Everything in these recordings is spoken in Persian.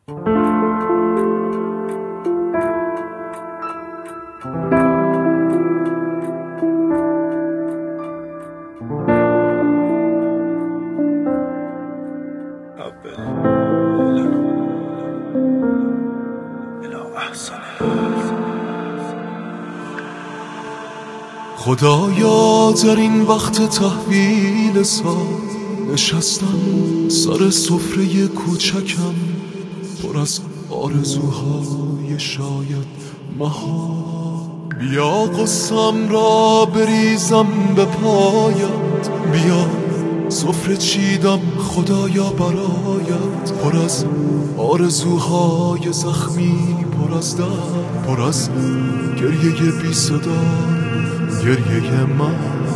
خدایا در این وقت تحویل سال نشستم سر سفره کوچکم پر از آرزوهای شاید محال. بیا قصم را بریزم به پایت، بیا سفره چیدم خدایا برایت، پر از آرزوهای زخمی، پر از درد، پر از گریه بی صدا، گریه من.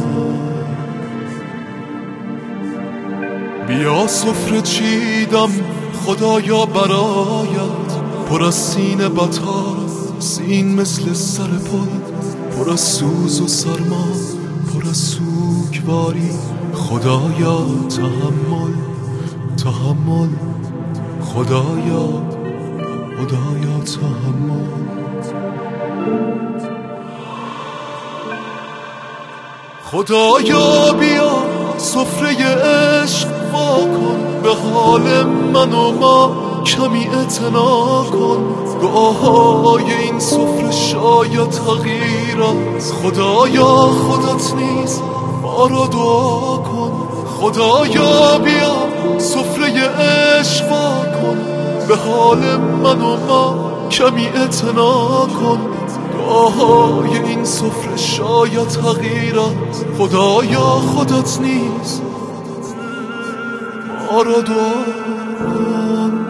بیا سفره چیدم خدایا برایت، پر از سینه بطار، سین مثل سر پل، پر از سوز و سرما، پر از سوگواری. خدایا تحمل، تحمل، خدایا، خدایا تحمل. خدایا بیا سفره عشق واکن، به حال من و ما کمی اعتنا کن. دعاهای این سفره شاید تغییر است، خدایا خودت نیز ما را دعا کن. خدایا بیا سفره عشق واکن، به حال من و ما کمی اعتنا کن. دعاهای این سفره شاید تغییر است، خدایا خودت نیز ما را دعا کن.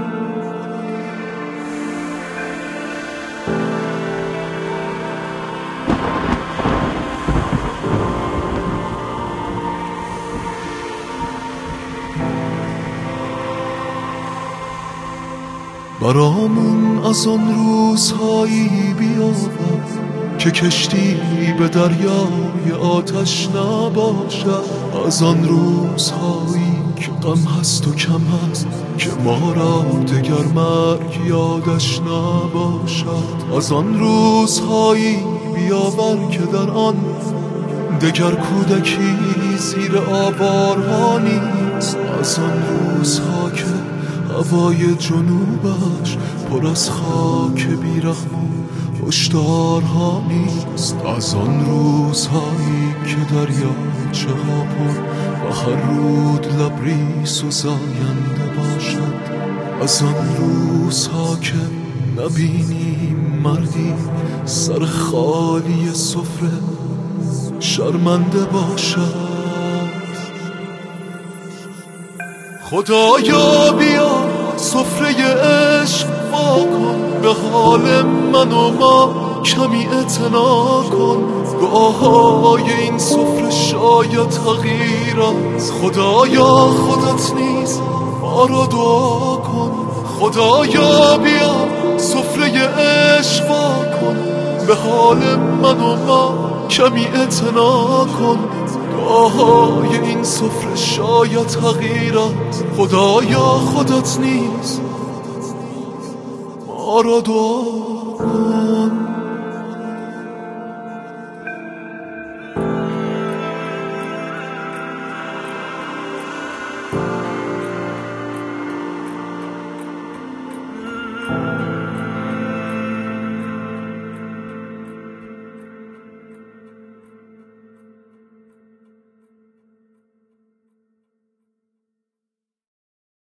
برامون از آن روزهایی بیاور که کشتی به دریای آتش نباشد. از آن روزهایی که غم هست و کم هست، که ما را دگر مرگ یادش نباشد. از آن روزهایی بیاور که در آن دگر کودکی زیر آوارها نیست. از آن روزها که هوای جنوبش پر از خاک بیرحم و هشدارها نیست. از آن روزهایی که دریاچه ها پر و هر رود لبریز و زاینده باشد. از آن روزها که نبینیم مردی سر خالی سفره شرمنده باشد. خدایا بیا سفره عشق واکن، به حال من و ما کمی اعتنا کن. دعاهای این سفره شاید تغییر است، خدایا خودت نیز ما را دعا کن. خدایا بیا سفره عشق واکن، به حال من و ما کمی اعتنا کن. دعاهای این سفره شاید تغییر است، خدایا خودت نیز ما را دعا کن.